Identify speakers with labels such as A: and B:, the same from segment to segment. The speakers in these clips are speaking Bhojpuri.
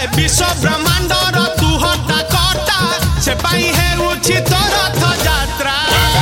A: विश्व ब्रह्मांडर तू हटा कटा से पाई है उचित रथ यात्रा।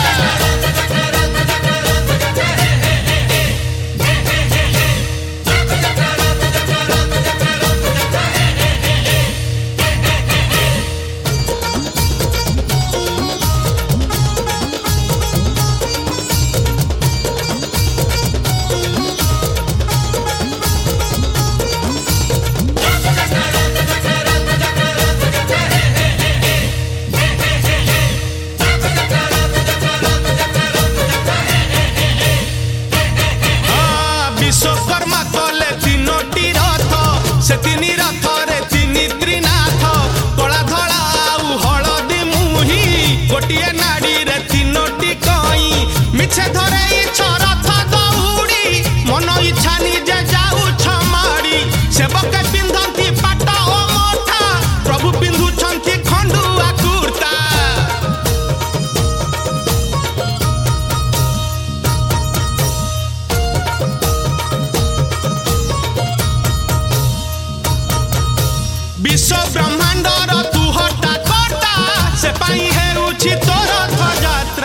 A: विश्वकर्मा कले तीनोटी रथ से तीन रथ रे तीन त्रिनाथ कला धला आउ हलदी मुही गोटिए नाड़ी रे तीनोटी कई मिछे धरे रथ दौड़ी मन इच्छा निजे जाऊ छमाड़ी सेवके पिंधंती पाट ओ मोठा प्रभु पिंधुछंती खंडुआ कुर्ता। विश्व ब्रह्मांडर तू हटा कटा से पाई है उचित रथ यात्रा।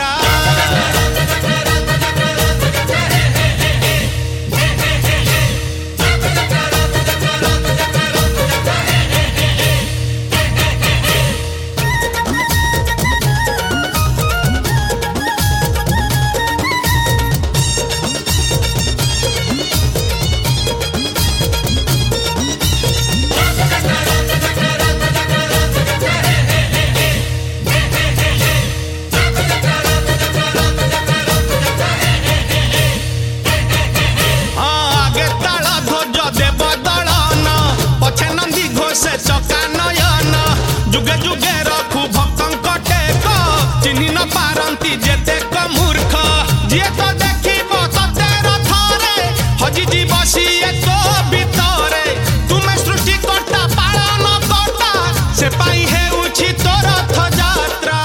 A: चका नयन जुगे जुगे रखु भक्तंक टेक चिन्हि न पारंती जेतेक मूर्ख जी तो देखिब तते रथरे हजि जीव सिए तो भितरे तुमे सृष्टि कर्ता पालन कर्ता से पाई है उचित रथ यात्रा।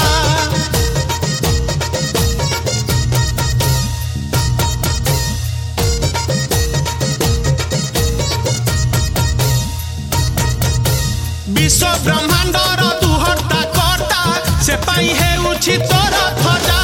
A: विश्व ब्रह्मांडर तू हटा कटा से पाई है उचित रथ यात्रा।